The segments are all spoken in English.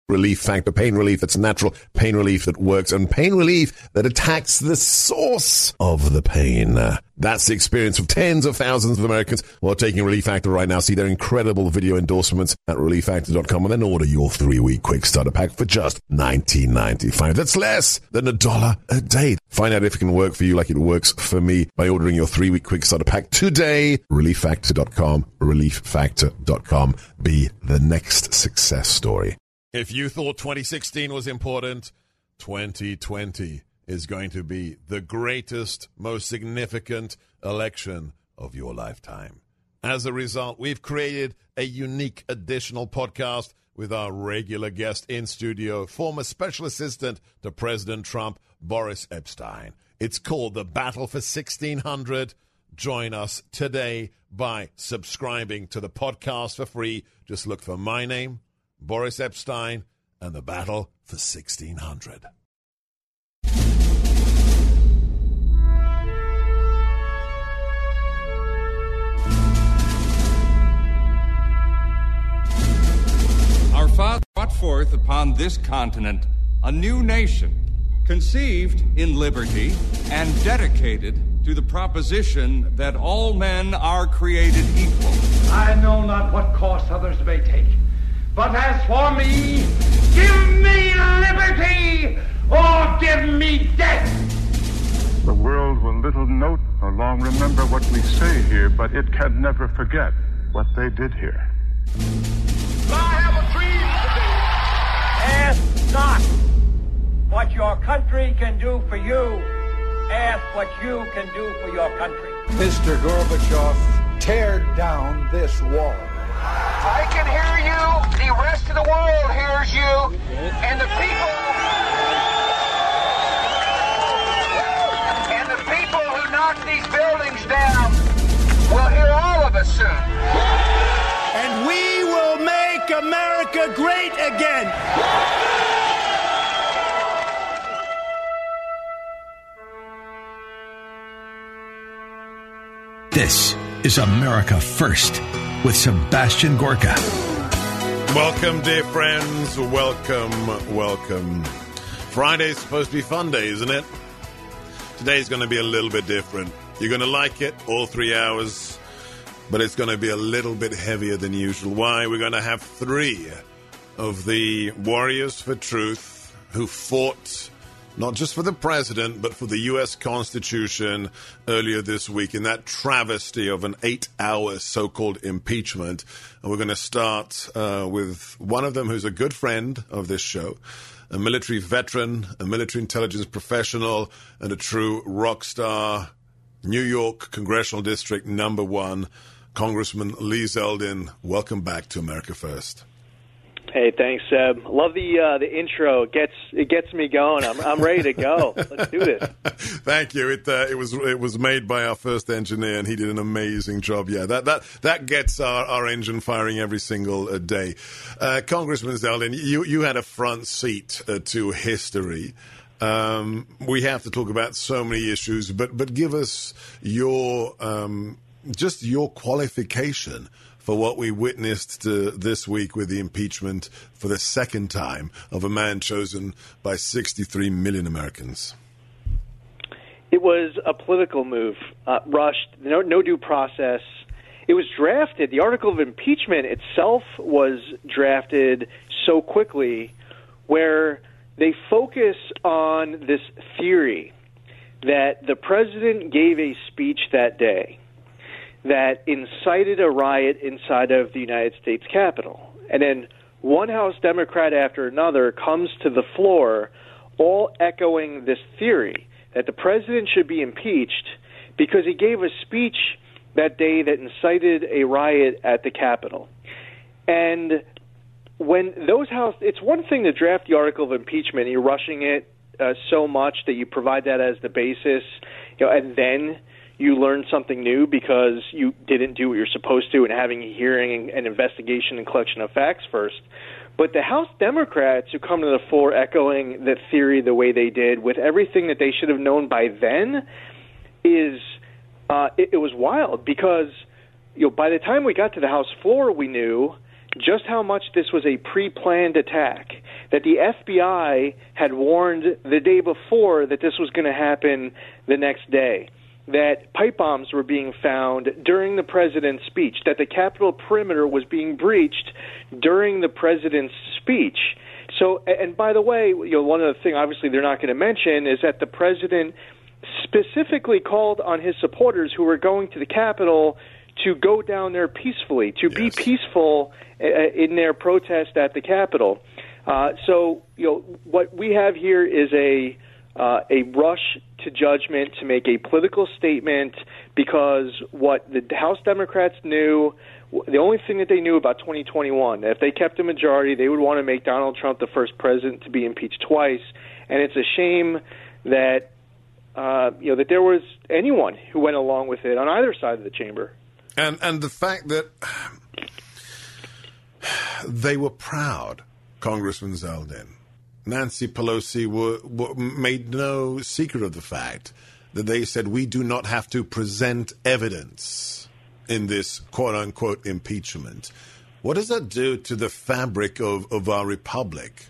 Relief Factor. Pain relief that's natural, pain relief that works, and pain relief that attacks the source of the pain. That's the experience of tens of thousands of Americans who are taking Relief Factor right now. See their incredible video endorsements at relieffactor.com and then order your 3-week quick starter pack for just $19.95. That's less than $1 a day. Find out if it can work for you like it works for me by ordering your 3-week quick starter pack today. relieffactor.com, relieffactor.com. Be the next success story. If you thought 2016 was important, 2020 is going to be the greatest, most significant election of your lifetime. As a result, we've created a unique additional podcast with our regular guest in studio, former special assistant to President Trump, Boris Epshteyn. It's called The Battle for 1600. Join us today by subscribing to the podcast for free. Just look for my name, Boris Epshteyn, and The Battle for 1600. Our father brought forth upon this continent a new nation, conceived in liberty and dedicated to the proposition that all men are created equal. I know not what course others may take, but as for me, give me liberty or give me death. The world will little note nor long remember what we say here, but it can never forget what they did here. I have a dream today. Ask not what your country can do for you. Ask what you can do for your country. Mr. Gorbachev, tear down this wall. I can hear you. The rest of the world hears you. And the people who knock these buildings down will hear all of us soon. And we will make America great again. This is America First with Sebastian Gorka. Welcome, dear friends. Welcome. Friday's supposed to be fun day, isn't it? Today's going to be a little bit different. You're going to like it, all 3 hours, but it's going to be a little bit heavier than usual. Why? We're going to have 3 of the warriors for truth who fought not just for the president, but for the U.S. Constitution earlier this week in that travesty of an 8-hour so-called impeachment. And we're going to start with one of them who's a good friend of this show, a military veteran, a military intelligence professional, and a true rock star, New York Congressional District number 1, Congressman Lee Zeldin. Welcome back to America First. Hey, thanks, Seb. Love the intro. It gets me going. I'm ready to go. Let's do this. Thank you. It was made by our first engineer, and he did an amazing job. Yeah, that gets our engine firing every single day. Congressman Zeldin, you had a front seat to history. We have to talk about so many issues, but give us your just your qualification for what we witnessed this week with the impeachment for the second time of a man chosen by 63 million Americans. It was a political move, rushed, no due process. It was drafted. The article of impeachment itself was drafted so quickly where they focus on this theory that the president gave a speech that day that incited a riot inside of the United States Capitol. And then one House Democrat after another comes to the floor, all echoing this theory that the president should be impeached because he gave a speech that day that incited a riot at the Capitol. And when those it's one thing to draft the article of impeachment, you're rushing it so much that you provide that as the basis, and then you learn something new because you didn't do what you're supposed to and having a hearing and investigation and collection of facts first. But the House Democrats who come to the floor echoing the theory the way they did with everything that they should have known by then it was wild because by the time we got to the House floor, we knew just how much this was a pre-planned attack, that the FBI had warned the day before that this was going to happen the next day, that pipe bombs were being found during the president's speech, that the Capitol perimeter was being breached during the president's speech. So, and by the way, one other thing obviously they're not going to mention is that the president specifically called on his supporters who were going to the Capitol to go down there peacefully, to be peaceful in their protest at the Capitol. So, what we have here is a rush to judgment to make a political statement, because what the House Democrats knew, the only thing that they knew about 2021, if they kept a majority, they would want to make Donald Trump the first president to be impeached twice. And it's a shame that that there was anyone who went along with it on either side of the chamber. And the fact that they were proud, Congressman Zeldin. Nancy Pelosi made no secret of the fact that they said we do not have to present evidence in this quote-unquote impeachment. What does that do to the fabric of our republic?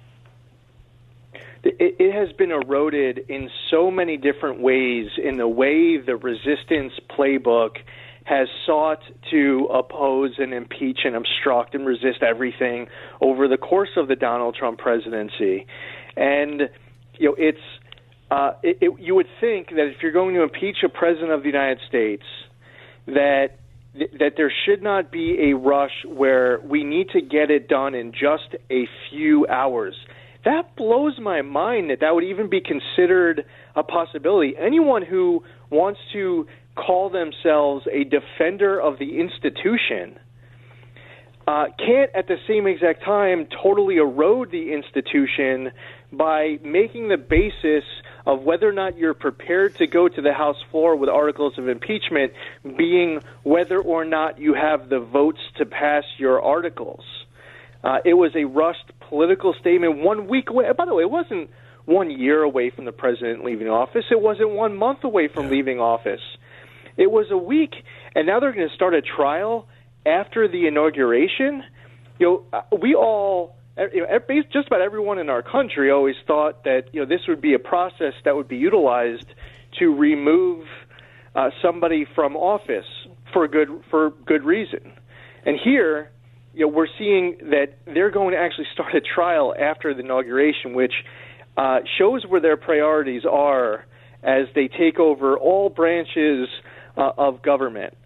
It has been eroded in so many different ways in the way the resistance playbook has sought to oppose and impeach and obstruct and resist everything over the course of the Donald Trump presidency. And, you would think that if you're going to impeach a president of the United States, that there should not be a rush where we need to get it done in just a few hours. That blows my mind that would even be considered a possibility. Anyone who wants to call themselves a defender of the institution can't at the same exact time totally erode the institution by making the basis of whether or not you're prepared to go to the House floor with articles of impeachment being whether or not you have the votes to pass your articles. It was a rushed political statement 1 week away. By the way, it wasn't 1 year away from the president leaving office. It wasn't 1 month away from leaving office. It was a week, and now they're going to start a trial after the inauguration. We all, just about everyone in our country always thought that this would be a process that would be utilized to remove somebody from office for good reason. And here, we're seeing that they're going to actually start a trial after the inauguration, which shows where their priorities are as they take over all branches of government.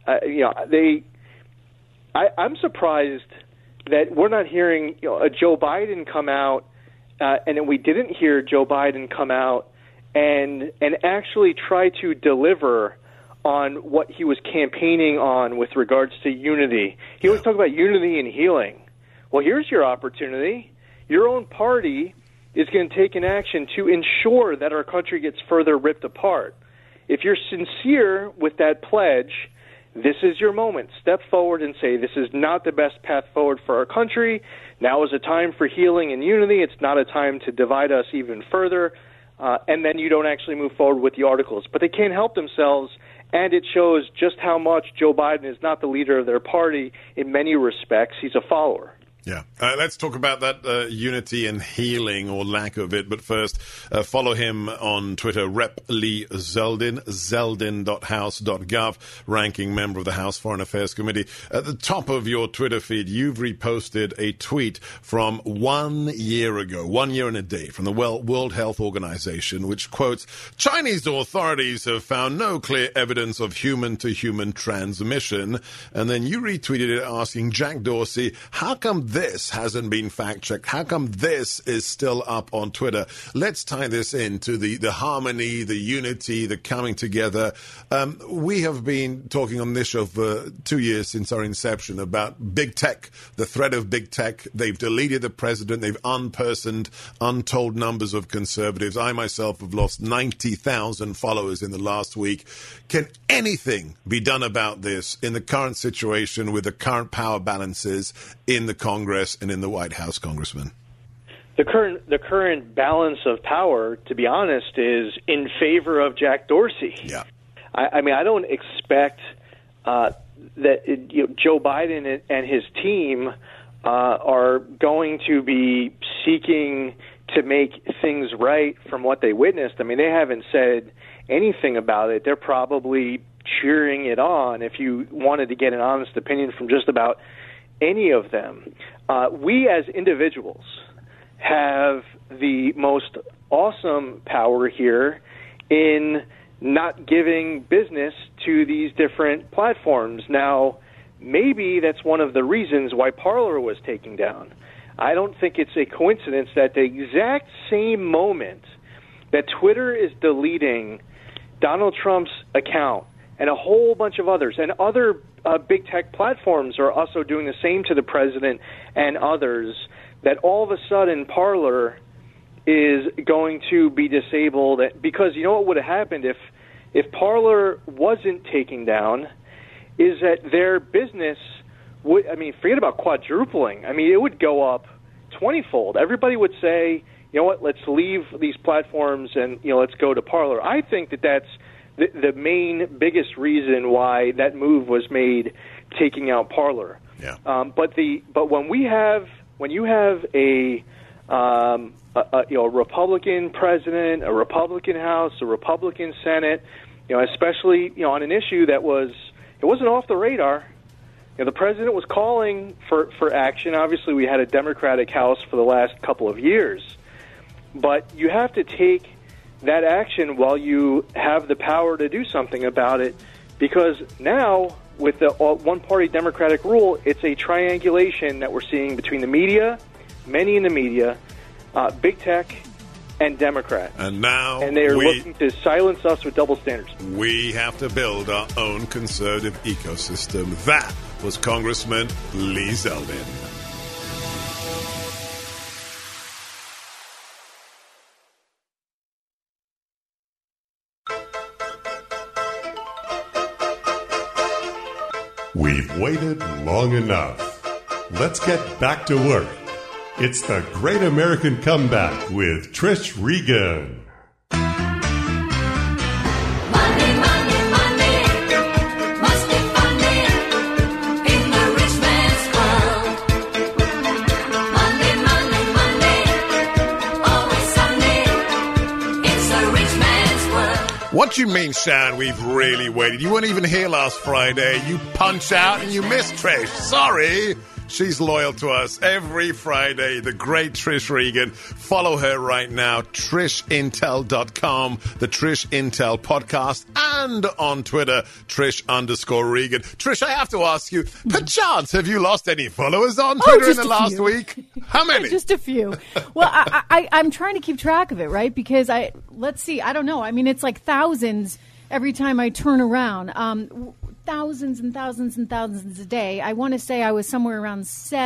I'm surprised that we're not hearing a Joe Biden come out, and then we didn't hear Joe Biden come out and actually try to deliver on what he was campaigning on with regards to unity. He always talked about unity and healing. Well, here's your opportunity. Your own party is going to take an action to ensure that our country gets further ripped apart. If you're sincere with that pledge, this is your moment. Step forward and say, this is not the best path forward for our country. Now is a time for healing and unity. It's not a time to divide us even further. And then you don't actually move forward with the articles. But they can't help themselves, and it shows just how much Joe Biden is not the leader of their party in many respects. He's a follower. Yeah. Let's talk about that unity and healing, or lack of it. But first, follow him on Twitter, Rep. Lee Zeldin, zeldin.house.gov, ranking member of the House Foreign Affairs Committee. At the top of your Twitter feed, you've reposted a tweet from 1 year ago, 1 year and a day, from the World Health Organization, which quotes, Chinese authorities have found no clear evidence of human-to-human transmission. And then you retweeted it asking Jack Dorsey, how come this hasn't been fact-checked? How come this is still up on Twitter? Let's tie this into the harmony, the unity, the coming together. We have been talking on this show for 2 years since our inception about big tech, the threat of big tech. They've deleted the president. They've unpersoned untold numbers of conservatives. I myself have lost 90,000 followers in the last week. Can anything be done about this in the current situation with the current power balances in the Congress and in the White House, Congressman? The current balance of power, to be honest, is in favor of Jack Dorsey. Yeah. I mean, I don't expect that Joe Biden and his team are going to be seeking to make things right from what they witnessed. I mean, they haven't said anything about it. They're probably cheering it on if you wanted to get an honest opinion from just about any of them. We as individuals have the most awesome power here in not giving business to these different platforms. Now, maybe that's one of the reasons why Parler was taken down. I don't think it's a coincidence that the exact same moment that Twitter is deleting Donald Trump's account and a whole bunch of others, and other big tech platforms are also doing the same to the president and others, that all of a sudden Parler is going to be disabled. Because you know what would have happened if Parler wasn't taken down is that their business would, I mean, forget about quadrupling. I mean, it would go up 20-fold. Everybody would say, you know what, let's leave these platforms and, you know, let's go to Parler. I think that that's the main, biggest reason why that move was made, taking out Parler. Yeah. But when you have a Republican president, a Republican House, a Republican Senate, you know, especially, you know, on an issue that it wasn't off the radar. You know, the president was calling for action. Obviously, we had a Democratic House for the last couple of years. But you have to take that action while you have the power to do something about it, because now, with the one-party Democratic rule, it's a triangulation that we're seeing between the media, many in the media, big tech, and Democrats. And now they are looking to silence us with double standards. We have to build our own conservative ecosystem. That was Congressman Lee Zeldin. We've waited long enough. Let's get back to work. It's the Great American Comeback with Trish Regan. Money, money, money must be funny in the rich man's world. Money, money, money, always sunny. It's a rich man's world. What you mean, Sharon, we've really waited? You weren't even here last Friday. You punch out and you miss Trish. Sorry. She's loyal to us every Friday, the great Trish Regan. Follow her right now, TrishIntel.com, the Trish Intel podcast, and on Twitter, Trish_Regan. Trish, I have to ask you, perchance, have you lost any followers on Twitter in the last week? How many? Just a few. Well, I'm trying to keep track of it, right? Because let's see, I don't know. I mean, it's like thousands every time I turn around. Thousands and thousands and thousands a day. I want to say I was somewhere around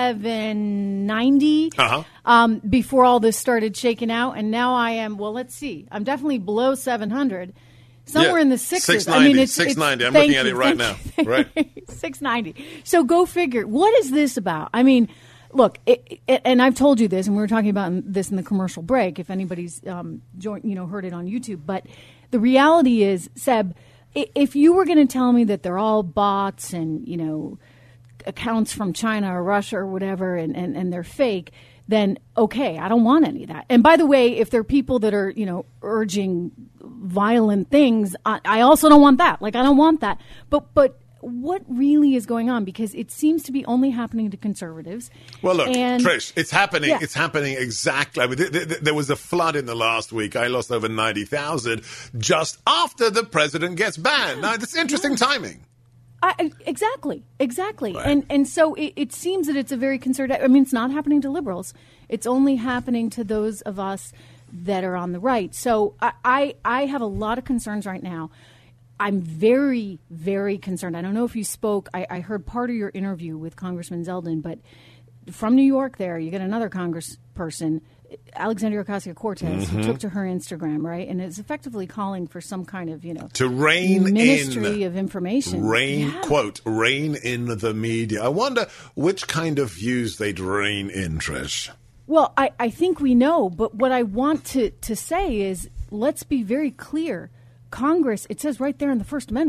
790 before all this started shaking out, and now I am. Well, let's see. I'm definitely below 700, somewhere in the 600s. 690. I mean, it's 690. I'm looking at it right now. Right, 690. So go figure. What is this about? I mean, look, and I've told you this, and we were talking about this in the commercial break. If anybody's heard it on YouTube, but the reality is, Seb, if you were going to tell me that they're all bots and, you know, accounts from China or Russia or whatever and they're fake, then okay, I don't want any of that. And by the way, if there are people that are, you know, urging violent things, I also don't want that. Like, I don't want that. But what really is going on? Because it seems to be only happening to conservatives. Well, look, Trish, it's happening. Yeah. It's happening exactly. I mean, there was a flood in the last week. I lost over 90,000 just after the president gets banned. Now, that's interesting timing. Exactly. Right. And so it seems that it's a very conservative. I mean, it's not happening to liberals. It's only happening to those of us that are on the right. So I have a lot of concerns right now. I'm very, very concerned. I don't know if you spoke. I heard part of your interview with Congressman Zeldin, but from New York there, you get another congressperson, Alexandria Ocasio-Cortez, who took to her Instagram, right, and is effectively calling for some kind of, you know, to rein Ministry of Information. Quote, rein in the media. I wonder which kind of views they'd rein in, Trish. Well, I think we know, but what I want to say is let's be very clear. Congress, it says right there in the First Amendment,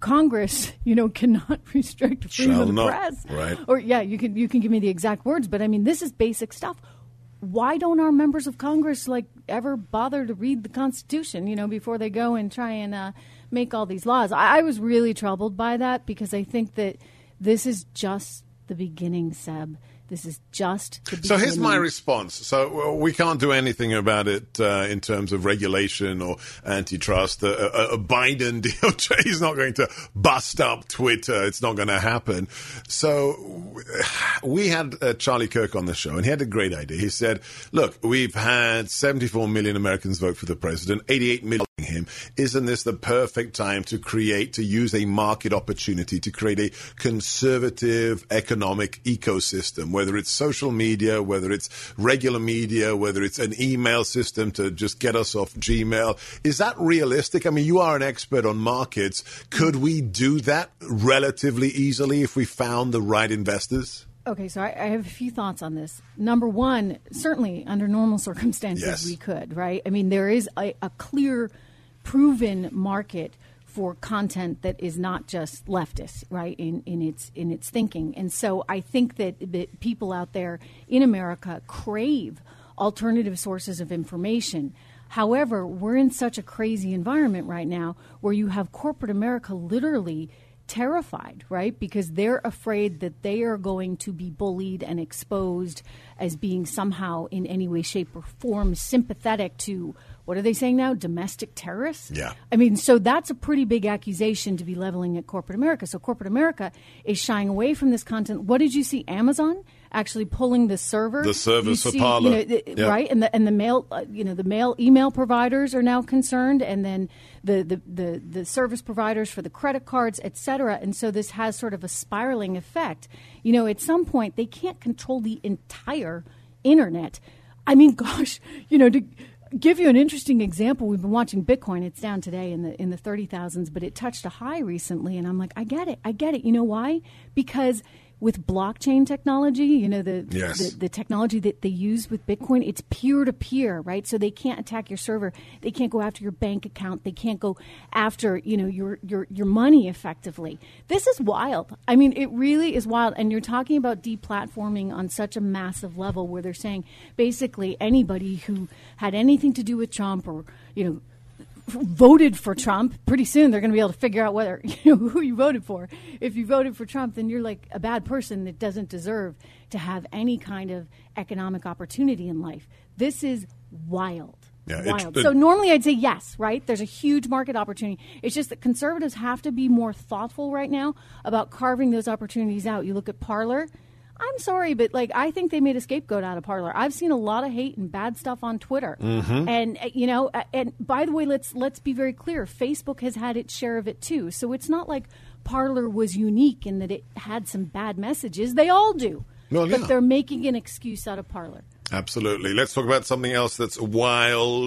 Congress, cannot restrict freedom of the press. Right. Or you can give me the exact words, but I mean, this is basic stuff. Why don't our members of Congress ever bother to read the Constitution, before they go and try and make all these laws? I was really troubled by that because I think that this is just the beginning, Seb. This is just the beginning. So here's my response. So we can't do anything about it in terms of regulation or antitrust. A Biden DOJ is not going to bust up Twitter. It's not going to happen. So we had Charlie Kirk on the show, and he had a great idea. He said, look, we've had 74 million Americans vote for the president, 88 million him. Isn't this the perfect time to use a market opportunity to create a conservative economic ecosystem, whether it's social media, whether it's regular media, whether it's an email system to just get us off Gmail? Is that realistic? I mean, you are an expert on markets. Could we do that relatively easily if we found the right investors? Okay, so I have a few thoughts on this. Number one, certainly under normal circumstances, we could, right? I mean, there is a clear, proven market for content that is not just leftist, right, in its thinking. And so I think that people out there in America crave alternative sources of information. However, we're in such a crazy environment right now where you have corporate America literally terrified, right? Because they're afraid that they are going to be bullied and exposed as being somehow in any way, shape, or form sympathetic to, what are they saying now, domestic terrorists? Yeah. I mean, so that's a pretty big accusation to be leveling at corporate America. So corporate America is shying away from this content. What did you see? Amazon actually pulling the server. The servers for Parler. Right? And the mail, the mail email providers are now concerned, and then the service providers for the credit cards, et cetera. And so this has sort of a spiraling effect. At some point, they can't control the entire internet. I mean, gosh, to give you an interesting example, we've been watching Bitcoin. It's down today in the 30,000s, but it touched a high recently, and I'm like, I get it. You know why? Because with blockchain technology, the technology that they use with Bitcoin, it's peer-to-peer, right? So they can't attack your server. They can't go after your bank account. They can't go after, your money effectively. This is wild. I mean, it really is wild. And you're talking about deplatforming on such a massive level where they're saying basically anybody who had anything to do with Trump or, voted for Trump, pretty soon they're going to be able to figure out whether who you voted for. If you voted for Trump, then you're like a bad person that doesn't deserve to have any kind of economic opportunity in life. This is wild. Yeah, wild. So normally I'd say yes, right? There's a huge market opportunity. It's just that conservatives have to be more thoughtful right now about carving those opportunities out. You look at Parler. I'm sorry, but I think they made a scapegoat out of Parler. I've seen a lot of hate and bad stuff on Twitter. Mm-hmm. And and by the way, let's be very clear. Facebook has had its share of it too. So it's not like Parler was unique in that it had some bad messages. They all do. Well, but they're making an excuse out of Parler. Absolutely. Let's talk about something else that's wild,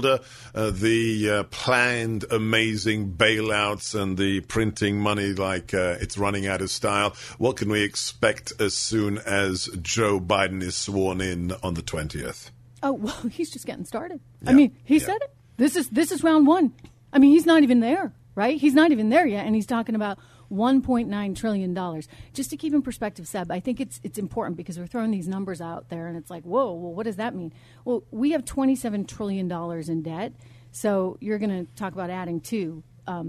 the planned amazing bailouts and the printing money like it's running out of style. What can we expect as soon as Joe Biden is sworn in on the 20th? Oh, well, he's just getting started. Yeah. I mean, he said it. This is round one. I mean, he's not even there, right? He's not even there yet, and he's talking about $1.9 trillion. Just to keep in perspective, Seb, I think it's important because we're throwing these numbers out there and it's like, whoa, well, what does that mean? Well, we have $27 trillion in debt. So you're going to talk about adding two,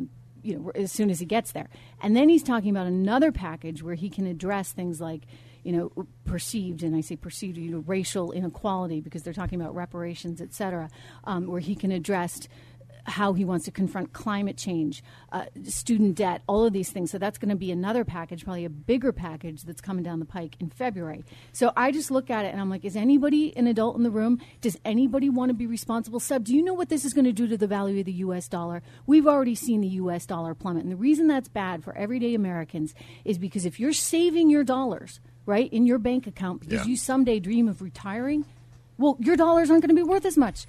as soon as he gets there. And then he's talking about another package where he can address things like, perceived, and I say perceived, racial inequality because they're talking about reparations, et cetera, where he can address how he wants to confront climate change, student debt, all of these things. So that's going to be another package, probably a bigger package that's coming down the pike in February. So I just look at it and I'm like, is anybody an adult in the room? Does anybody want to be responsible? Seb, do you know what this is going to do to the value of the U.S. dollar? We've already seen the U.S. dollar plummet. And the reason that's bad for everyday Americans is because if you're saving your dollars, right, in your bank account because you someday dream of retiring, well, your dollars aren't going to be worth as much.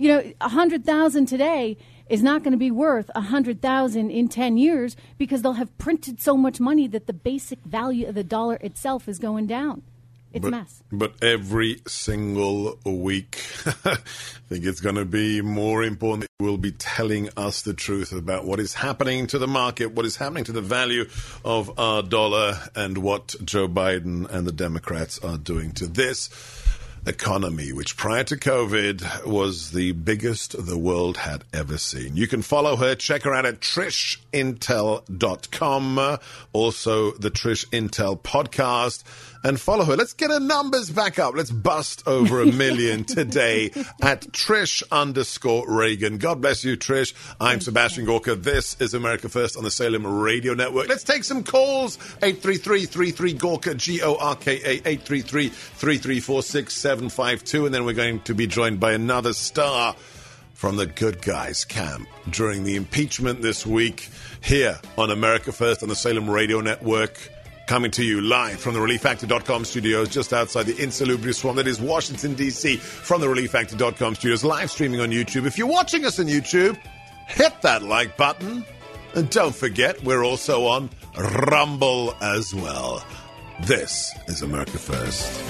$100,000 today is not going to be worth $100,000 in 10 years because they'll have printed so much money that the basic value of the dollar itself is going down. It's a mess. But every single week, I think it's going to be more important that you will be telling us the truth about what is happening to the market, what is happening to the value of our dollar, and what Joe Biden and the Democrats are doing to this economy, which prior to COVID was the biggest the world had ever seen. You can follow her. Check her out at TrishIntel.com. Also, the Trish Intel podcast. And follow her. Let's get her numbers back up. Let's bust over 1 million today at Trish_Reagan. God bless you, Trish. I'm Sebastian Gorka. This is America First on the Salem Radio Network. Let's take some calls. 833-33-GORKA, G-O-R-K-A, 833-334-6752. And then we're going to be joined by another star from the good guys camp during the impeachment this week here on America First on the Salem Radio Network. Coming to you live from the ReliefFactor.com studios just outside the insalubrious swamp that is Washington, D.C. from the ReliefFactor.com studios, live streaming on YouTube. If you're watching us on YouTube, hit that like button. And don't forget, we're also on Rumble as well. This is America First.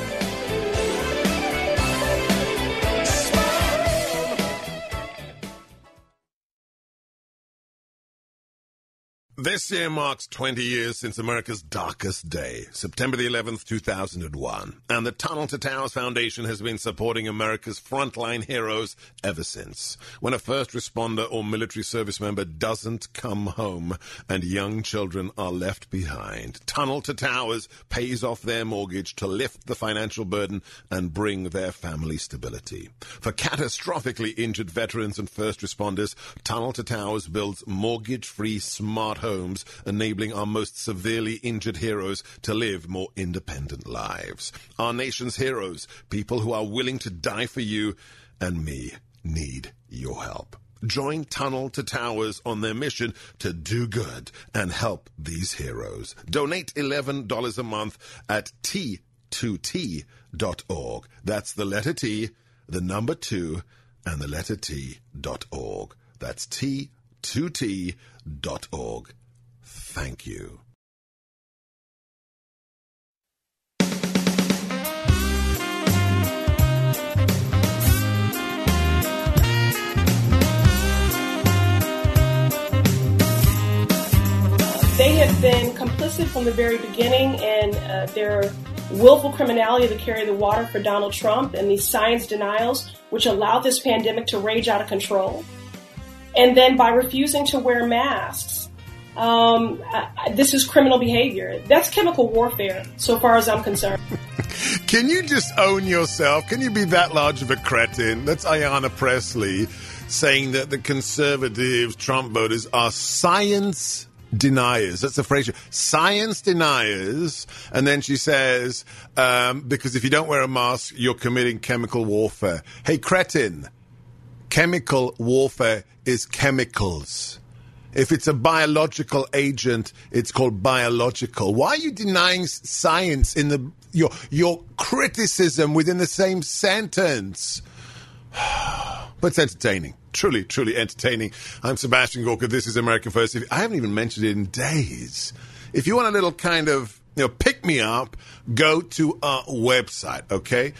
This year marks 20 years since America's darkest day, September the 11th, 2001. And the Tunnel to Towers Foundation has been supporting America's frontline heroes ever since. When a first responder or military service member doesn't come home and young children are left behind, Tunnel to Towers pays off their mortgage to lift the financial burden and bring their family stability. For catastrophically injured veterans and first responders, Tunnel to Towers builds mortgage-free smart homes, enabling our most severely injured heroes to live more independent lives. Our nation's heroes, people who are willing to die for you and me, need your help. Join Tunnel to Towers on their mission to do good and help these heroes. Donate $11 a month at T2T.org. That's the letter T, the number 2, and the letter T.org. That's T2T.org. Thank you. They have been complicit from the very beginning in their willful criminality to carry the water for Donald Trump and these science denials, which allowed this pandemic to rage out of control. And then by refusing to wear masks, this is criminal behavior. That's chemical warfare, so far as I'm concerned. Can you just own yourself? Can you be that large of a cretin? That's Ayanna Pressley saying that the conservative Trump voters are science deniers. That's the phrase. Science deniers. And then she says, because if you don't wear a mask, you're committing chemical warfare. Hey, cretin, chemical warfare is chemicals. If it's a biological agent, it's called biological. Why are you denying science in your criticism within the same sentence? But it's entertaining. Truly, truly entertaining. I'm Sebastian Gorka. This is American First. I haven't even mentioned it in days. If you want a little kind of pick me up, go to our website, okay?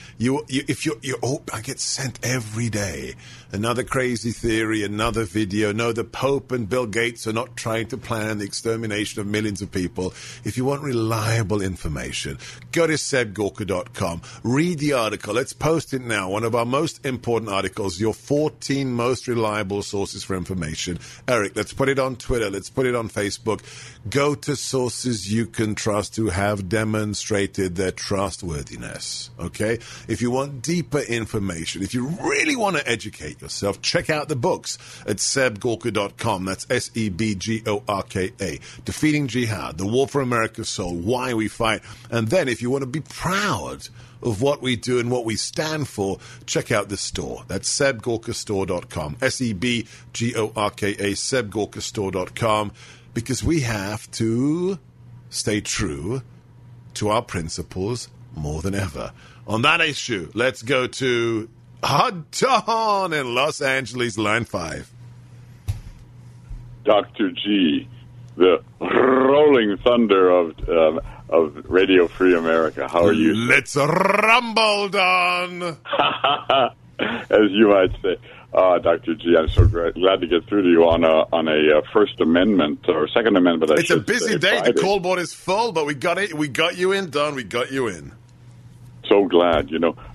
I get sent every day another crazy theory, another video. No, the Pope and Bill Gates are not trying to plan the extermination of millions of people. If you want reliable information, go to sebgorka.com. Read the article. Let's post it now. One of our most important articles, your 14 most reliable sources for information. Eric, let's put it on Twitter. Let's put it on Facebook. Go to sources you can trust who have demonstrated their trustworthiness, okay? If you want deeper information, if you really want to educate yourself, check out the books at sebgorka.com. That's SEBGORKA. Defeating Jihad, The War for America's Soul, Why We Fight. And then if you want to be proud of what we do and what we stand for, check out the store. That's sebgorkastore.com. SEBGORKA, sebgorkastore.com. Because we have to stay true to our principles more than ever. On that issue, let's go to Don in Los Angeles, line 5. Dr. G, the rolling thunder of of Radio Free America. How are you? Let's rumble, Don. As you might say. Dr. G, I'm so glad to get through to you on a First Amendment or Second Amendment. It's a busy day. Friday. The call board is full, but we got it. We got you in, Don. We got you in. So glad.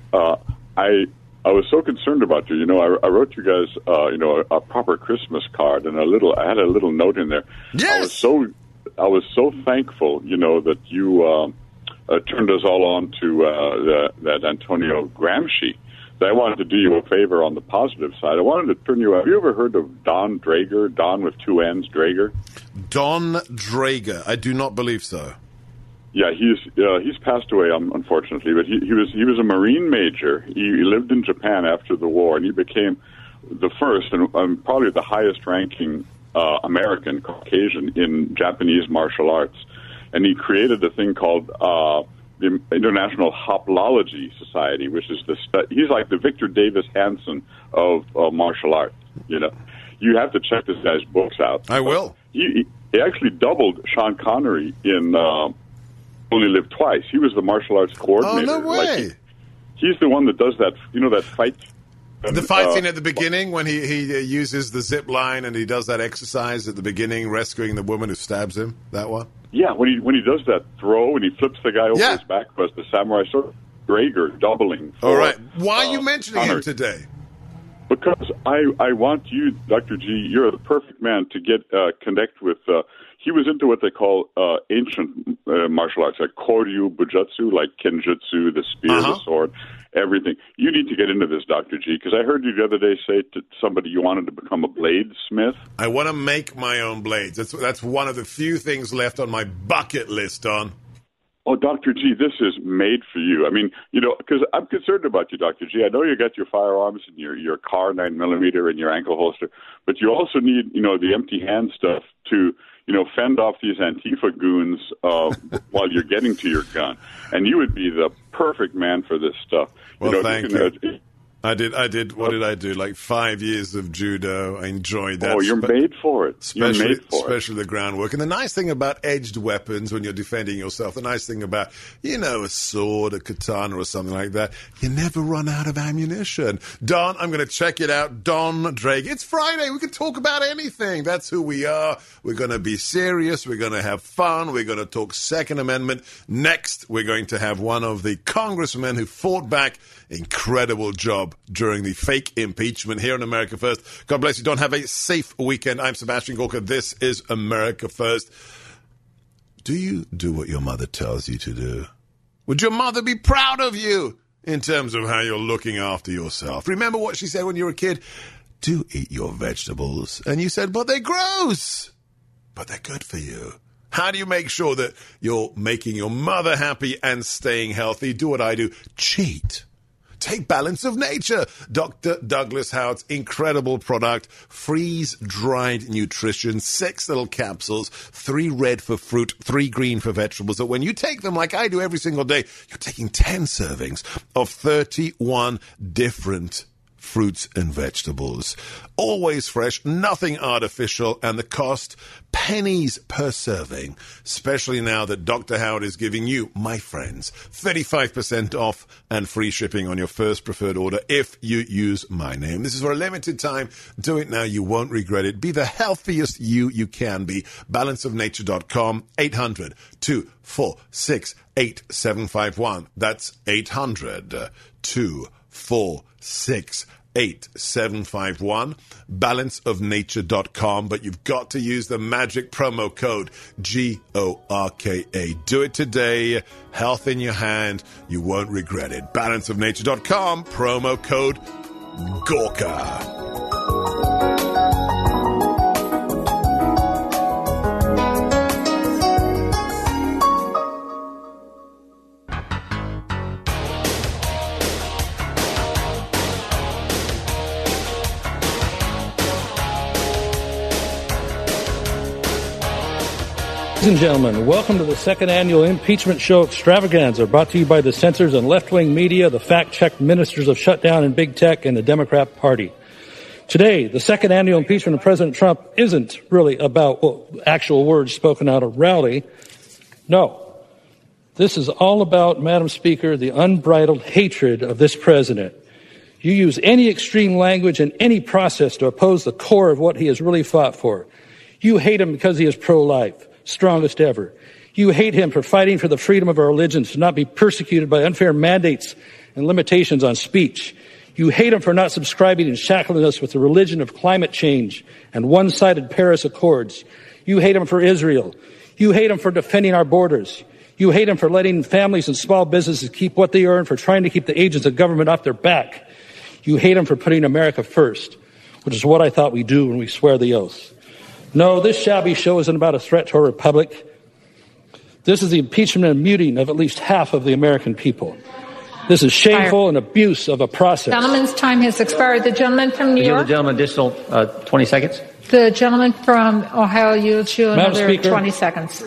I was so concerned about you. I wrote you guys, a proper Christmas card and I had a little note in there. Yes. I was so thankful, that you turned us all on to that Antonio Gramsci. I wanted to do you a favor on the positive side. I wanted to turn you. Have you ever heard of Don Draeger? Don with two N's, Draeger. Don Draeger. I do not believe so. Yeah, he's passed away, unfortunately. But he was a Marine major. He lived in Japan after the war, and he became the first and probably the highest-ranking American Caucasian in Japanese martial arts. And he created a thing called the International Hopology Society, which is he's like the Victor Davis Hanson of martial arts. You have to check this guy's books out. I will. He actually doubled Sean Connery in Only Live Twice. He was the martial arts coordinator. Oh, no way! He's the one that does that. That fight. The fight scene at the beginning when he uses the zip line and he does that exercise at the beginning, rescuing the woman who stabs him. That one. Yeah, when he does that throw and he flips the guy over his back with the samurai sword, Draeger doubling. All right. Why are you mentioning him today? Because I want you, Dr. G, you're the perfect man to connect with. He was into what they call ancient martial arts, like Koryu Bujutsu, like Kenjutsu, the spear, the sword, everything. You need to get into this, Dr. G, because I heard you the other day say to somebody you wanted to become a bladesmith. I want to make my own blades. That's one of the few things left on my bucket list, Don. Oh, Dr. G, this is made for you. I mean, because I'm concerned about you, Dr. G. I know you got your firearms and your car 9mm and your ankle holster, but you also need, the empty hand stuff to, fend off these Antifa goons while you're getting to your gun. And you would be the perfect man for this stuff. Well, thank you. I did. What did I do? Like 5 years of judo. I enjoyed that. Oh, you're made for it. Especially the groundwork. And the nice thing about edged weapons when you're defending yourself, the nice thing about, a sword, a katana or something like that, you never run out of ammunition. Don, I'm going to check it out. Don Draeger. It's Friday. We can talk about anything. That's who we are. We're going to be serious. We're going to have fun. We're going to talk Second Amendment. Next, we're going to have one of the congressmen who fought back. Incredible job during the fake impeachment here on America First. God bless you. Don't have a safe weekend. I'm Sebastian Gorka. This is America First. Do you do what your mother tells you to do? Would your mother be proud of you in terms of how you're looking after yourself? Remember what she said when you were a kid? Do eat your vegetables. And you said, but they're gross. But they're good for you. How do you make sure that you're making your mother happy and staying healthy? Do what I do. Cheat. Take Balance of Nature, Dr. Douglas Howard's incredible product, freeze-dried nutrition, 6 little capsules, 3 red for fruit, 3 green for vegetables. So when you take them like I do every single day, you're taking 10 servings of 31 different fruits and vegetables. Always fresh, nothing artificial, and the cost, pennies per serving. Especially now that Dr. Howard is giving you, my friends, 35% off and free shipping on your first preferred order if you use my name. This is for a limited time. Do it now. You won't regret it. Be the healthiest you can be. Balanceofnature.com, 800-246-8751. That's 800-246-8751, balanceofnature.com, but you've got to use the magic promo code GORKA. Do it today. Health in your hand. You won't regret it. Balanceofnature.com, promo code GORKA. Ladies and gentlemen, welcome to the second annual Impeachment Show Extravaganza, brought to you by the censors and left-wing media, the fact-checked ministers of shutdown and big tech, and the Democrat Party. Today, the second annual impeachment of President Trump isn't really about actual words spoken out of rally. No, This is all about, Madam Speaker, the unbridled hatred of this president. You use any extreme language and any process to oppose the core of what he has really fought for. You hate him because he is pro-life, strongest ever. You hate him for fighting for the freedom of our religions to not be persecuted by unfair mandates and limitations on speech. You hate him for not subscribing and shackling us with the religion of climate change and one-sided Paris Accords. You hate him for Israel. You hate him for defending our borders. You hate him for letting families and small businesses keep what they earn, for trying to keep the agents of government off their back. You hate him for putting America first, which is what I thought we do when we swear the oath. No, this shabby show isn't about a threat to our republic. This is the impeachment and muting of at least half of the American people. This is shameful and abuse of a process. Gentleman's time has expired. The gentleman from New Give York. the gentleman additional 20 seconds. The gentleman from Ohio yields you Madam another Speaker, 20 seconds.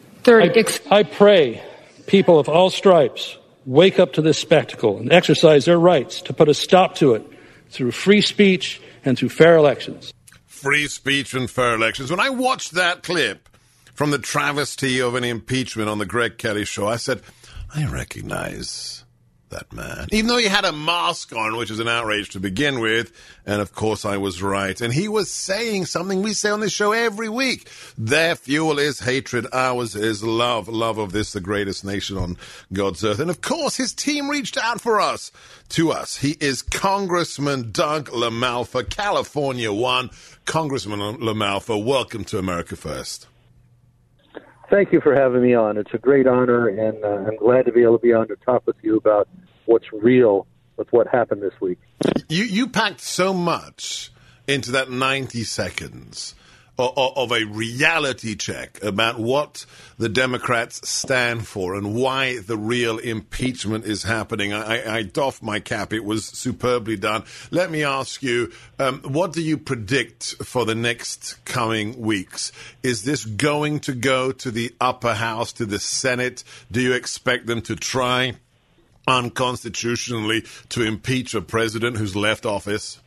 I pray people of all stripes wake up to this spectacle and exercise their rights to put a stop to it through free speech and through fair elections. Free speech and fair elections. When I watched that clip from the travesty of an impeachment on the Greg Kelly show, I said, I recognize that man. Even though he had a mask on, which is an outrage to begin with, and of course I was right. And he was saying something we say on this show every week. Their fuel is hatred, ours is love. Love of this, the greatest nation on God's earth. And of course his team reached out to us. He is Congressman Doug LaMalfa, California 1. Congressman LaMalfa, welcome to America First. Thank you for having me on. It's a great honor, and I'm glad to be able to be on to talk with you about what's real with what happened this week. You packed so much into that 90 seconds of a reality check about what the Democrats stand for and why the real impeachment is happening. I doff my cap. It was superbly done. Let me ask you, what do you predict for the next coming weeks? Is this going to go to the upper house, to the Senate? Do you expect them to try unconstitutionally to impeach a president who's left office?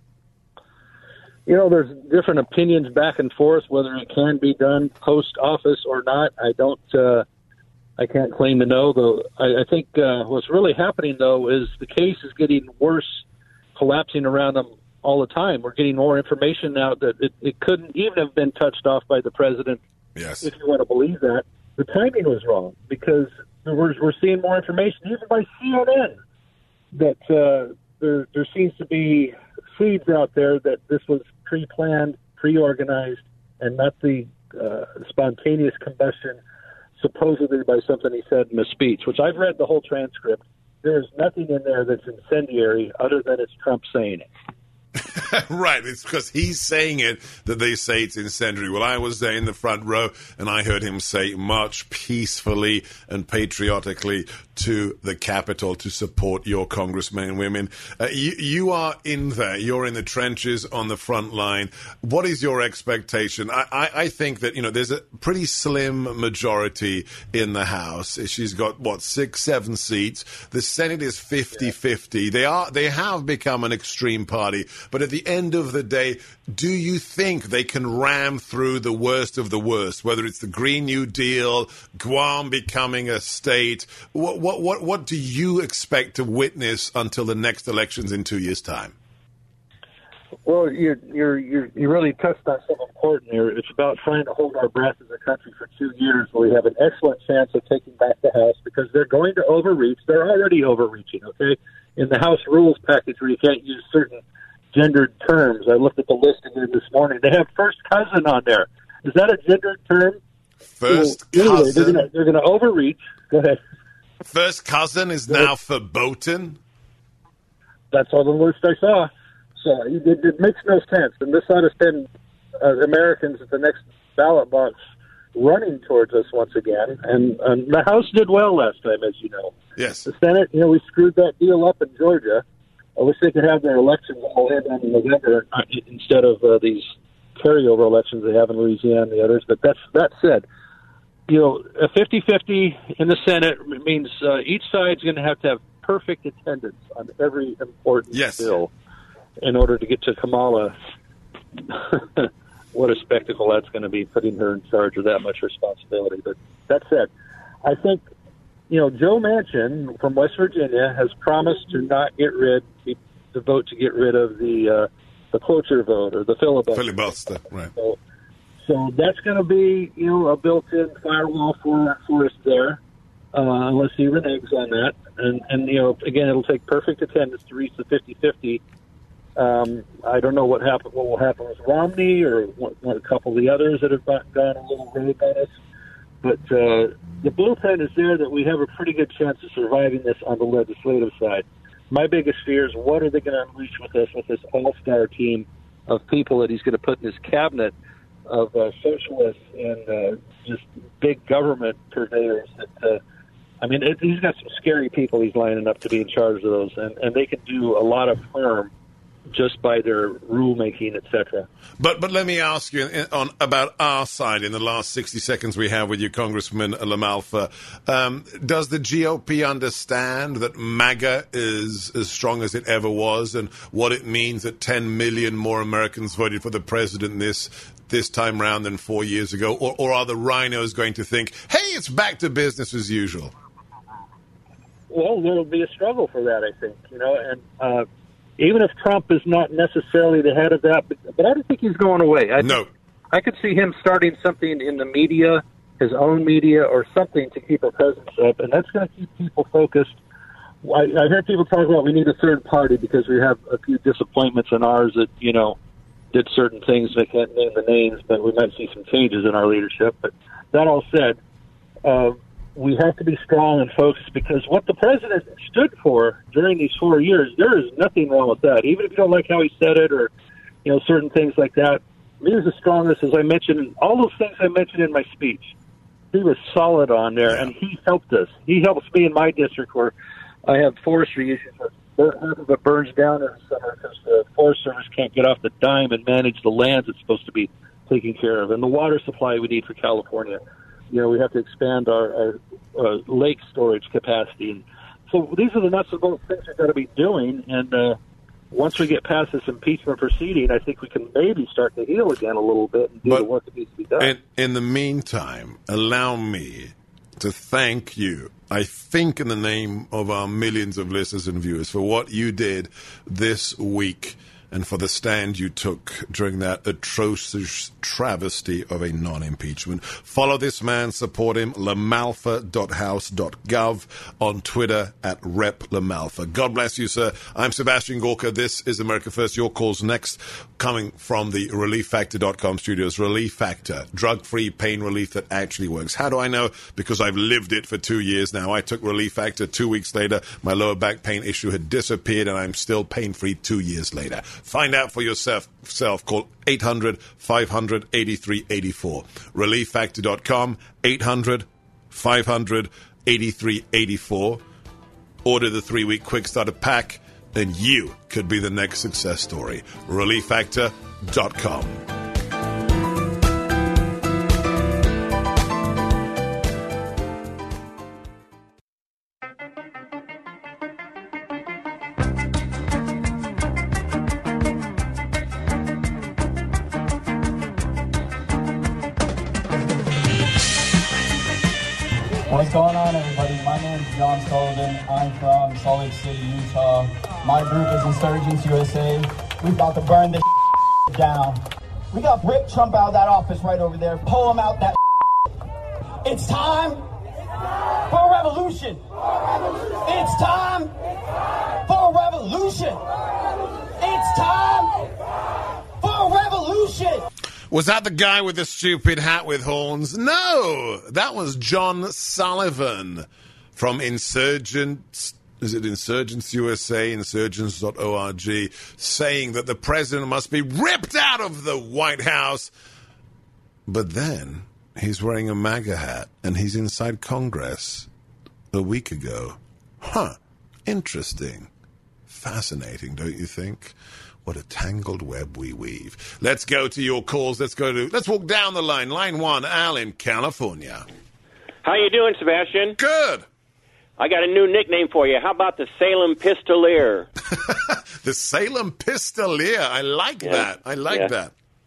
You know, there's different opinions back and forth whether it can be done post-office or not. I can't claim to know, though. I think what's really happening, though, is the case is getting worse, collapsing around them all the time. We're getting more information now that it couldn't even have been touched off by the president, yes, if you want to believe that. The timing was wrong because we're seeing more information, even by CNN, that there seems to be seeds out there that this was pre-planned, pre-organized, and not the spontaneous combustion supposedly by something he said in a speech, which I've read the whole transcript. There is nothing in there that's incendiary other than it's Trump saying it. Right, it's because he's saying it that they say it's incendiary. Well, I was there in the front row, and I heard him say march peacefully and patriotically to the Capitol to support your congressmen and women. You are in there. You're in the trenches on the front line. What is your expectation? I think that, there's a pretty slim majority in the House. She's got, 6, 7 seats. The Senate is 50-50. They have become an extreme party. But at the end of the day, do you think they can ram through the worst of the worst, whether it's the Green New Deal, Guam becoming a state? What do you expect to witness until the next elections in 2 years' time? Well, you really touched on something important here. It's about trying to hold our breath as a country for 2 years where we have an excellent chance of taking back the House because they're going to overreach. They're already overreaching, okay? In the House rules package where you can't use certain gendered terms. I looked at the list again this morning. They have first cousin on there. Is that a gendered term? First cousin? Anyway, they're going to overreach. Go ahead. First cousin is now verboten? That's all the list I saw. So it makes no sense. And this ought to send Americans at the next ballot box running towards us once again. And the House did well last time, as you know. Yes. The Senate, we screwed that deal up in Georgia. I wish they could have their elections all in November instead of these carryover elections they have in Louisiana and the others. But that said, a 50-50 in the Senate means each side's going to have perfect attendance on every important bill in order to get to Kamala. What a spectacle that's going to be, putting her in charge of that much responsibility. But that said, I think Joe Manchin from West Virginia has promised to vote to get rid of the cloture vote or the filibuster. Filibuster, right. So that's going to be, a built-in firewall for us there, unless he reneges on that. And again, it'll take perfect attendance to reach the 50-50. I don't know what will happen with Romney or a couple of the others that have gone a little rogue on us. But the blueprint is there that we have a pretty good chance of surviving this on the legislative side. My biggest fear is what are they going to unleash with this all-star team of people that he's going to put in his cabinet of socialists and just big government purveyors. He's got some scary people he's lining up to be in charge of those, and they can do a lot of harm just by their rulemaking, etc. But let me ask you about our side in the last 60 seconds we have with you, Congressman LaMalfa. Does the GOP understand that MAGA is as strong as it ever was, and what it means that 10 million more Americans voted for the president this time round than 4 years ago? Or are the rhinos going to think, hey, it's back to business as usual? Well, there will be a struggle for that, I think, and even if Trump is not necessarily the head of that, but I don't think he's going away. I could see him starting something in the media, his own media, or something to keep a presence up, and that's going to keep people focused. I heard people talk about we need a third party because we have a few disappointments in ours that, did certain things. I can't name the names, but we might see some changes in our leadership. But that all said, we have to be strong and focused because what the president stood for during these 4 years, there is nothing wrong with that. Even if you don't like how he said it or, certain things like that, he was the strongest, as I mentioned, all those things I mentioned in my speech. He was solid on there, and he helped us. He helps me in my district where I have forestry issues. Half of it burns down in the summer because the Forest Service can't get off the dime and manage the lands it's supposed to be taking care of, and the water supply we need for California. We have to expand our lake storage capacity. And so these are the nuts and bolts things we've got to be doing. And once we get past this impeachment proceeding, I think we can maybe start to heal again a little bit and do the work that needs to be done. In the meantime, allow me to thank you, I think in the name of our millions of listeners and viewers, for what you did this week and for the stand you took during that atrocious travesty of a non-impeachment. Follow this man, support him, lamalfa.house.gov, on Twitter at Rep Lamalfa. God bless you, sir. I'm Sebastian Gorka. This is America First. Your calls next, coming from the ReliefFactor.com studios. Relief Factor, drug-free pain relief that actually works. How do I know? Because I've lived it for 2 years now. I took Relief Factor 2 weeks later. My lower back pain issue had disappeared, and I'm still pain-free 2 years later. Find out for yourself. Call 800-500-8384. ReliefFactor.com, 800-500-8384. Order the 3-week quick starter pack, and you could be the next success story. ReliefFactor.com. What's going on, everybody? My name is John Sullivan. I'm from Salt Lake City, Utah. My group is Insurgents USA. We're about to burn this down. We got Rick Trump out of that office right over there. Pull him out that. It's time for a revolution. It's time for a revolution. It's time for a revolution. Was that the guy with the stupid hat with horns? No, that was John Sullivan from Insurgents. Is it Insurgents USA, insurgents.org, saying that the president must be ripped out of the White House. But then he's wearing a MAGA hat and he's inside Congress a week ago. Interesting. Fascinating, don't you think? What a tangled web we weave. Let's go to your calls. Let's walk down the line. Line 1, Al in California. How you doing, Sebastian? Good. I got a new nickname for you. How about the Salem Pistolier? The Salem Pistolier. I like that. I like that.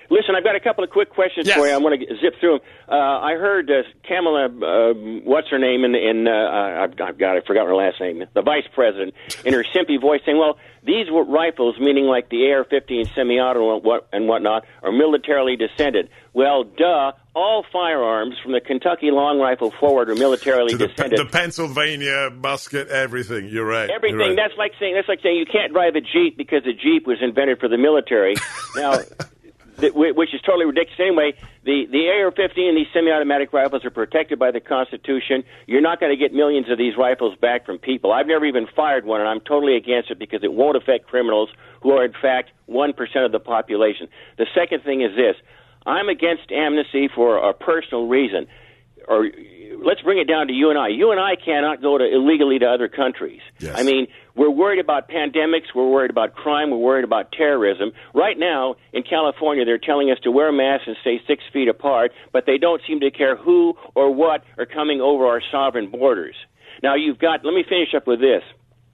Listen, I've got a couple of quick questions for you. I want to zip through them. I heard Kamala, what's her name, I forgot her last name, the vice president, in her simpy voice saying, well, these rifles, meaning like the AR-15 semi-auto and whatnot, are militarily descended. Well, duh. All firearms from the Kentucky long rifle forward are militarily descended. The Pennsylvania musket, everything. You're right. Everything. You're right. That's like saying you can't drive a Jeep because a Jeep was invented for the military. Now, which is totally ridiculous. Anyway, the AR-15 and these semi-automatic rifles are protected by the Constitution. You're not going to get millions of these rifles back from people. I've never even fired one, and I'm totally against it because it won't affect criminals who are, in fact, 1% of the population. The second thing is this. I'm against amnesty for a personal reason. Or let's bring it down to you and I. You and I cannot go illegally to other countries. Yes. I mean, we're worried about pandemics. We're worried about crime. We're worried about terrorism. Right now, in California, they're telling us to wear masks and stay 6 feet apart, but they don't seem to care who or what are coming over our sovereign borders. Now, let me finish up with this.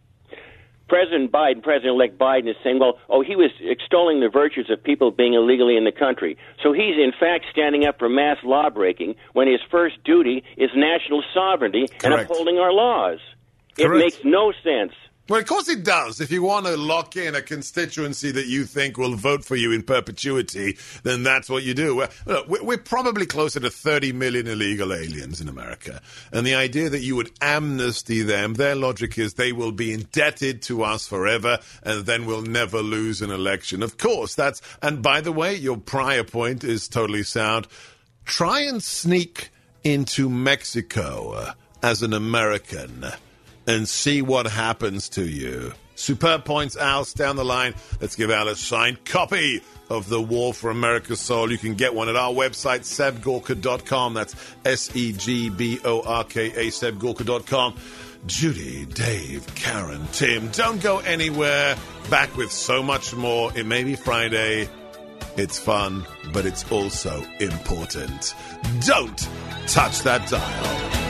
President-elect Biden is saying, he was extolling the virtues of people being illegally in the country. So he's, in fact, standing up for mass law-breaking when his first duty is national sovereignty and upholding our laws. Correct. It makes no sense. Well, of course it does. If you want to lock in a constituency that you think will vote for you in perpetuity, then that's what you do. We're probably closer to 30 million illegal aliens in America. And the idea that you would amnesty them, their logic is they will be indebted to us forever and then we'll never lose an election. Of course, and by the way, your prior point is totally sound. Try and sneak into Mexico as an American and see what happens to you. Superb points, Al. Stay on the line. Let's give Al a signed copy of The War for America's Soul. You can get one at our website, sebgorka.com. That's SEGBORKA, sebgorka.com. Judy, Dave, Karen, Tim, don't go anywhere. Back with so much more. It may be Friday. It's fun, but it's also important. Don't touch that dial.